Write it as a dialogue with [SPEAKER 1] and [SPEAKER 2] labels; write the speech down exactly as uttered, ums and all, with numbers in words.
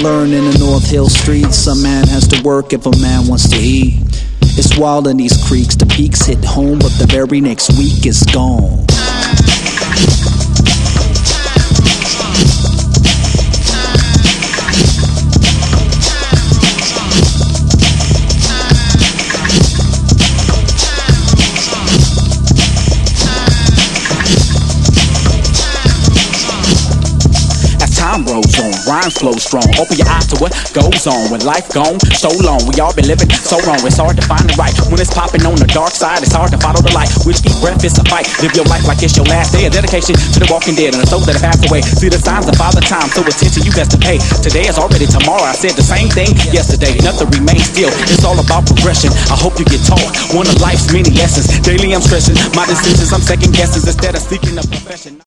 [SPEAKER 1] learn in the North Hill streets, a man has to work if a man wants to eat. It's wild in these creeks, the peaks hit home, but the very next week it's gone. Time rolls on, rhymes flow strong. Open your eyes to what goes on when life gone so long. We all been living so wrong, it's hard to find the right. When it's popping on the dark side, it's hard to follow the light. Whiskey breath is a fight. Live your life like it's your last day. A dedication to the walking dead and the souls that have passed away. See the signs of Father Time, so attention you best to pay. Today is already tomorrow. I said the same thing yesterday. Nothing remains still. It's all about progression. I hope you get taught one of life's many lessons. Daily I'm stressing my decisions. I'm second guessing instead of seeking a profession.